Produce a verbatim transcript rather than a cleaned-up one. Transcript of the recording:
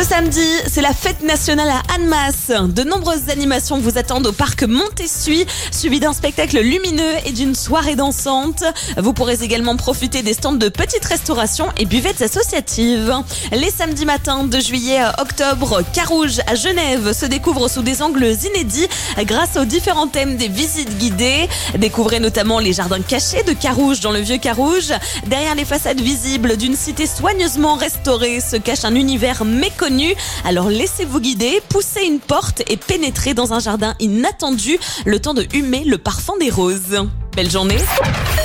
Ce samedi, c'est la fête nationale à Annemasse. De nombreuses animations vous attendent au parc Montessuie, suivi d'un spectacle lumineux et d'une soirée dansante. Vous pourrez également profiter des stands de petites restaurations et buvettes associatives. Les samedis matins de juillet à octobre, Carouge à Genève se découvre sous des angles inédits grâce aux différents thèmes des visites guidées. Découvrez notamment les jardins cachés de Carouge dans le vieux Carouge. Derrière les façades visibles d'une cité soigneusement restaurée se cache un univers méconnu. Alors laissez-vous guider, poussez une porte et pénétrez dans un jardin inattendu, le temps de humer le parfum des roses. Belle journée!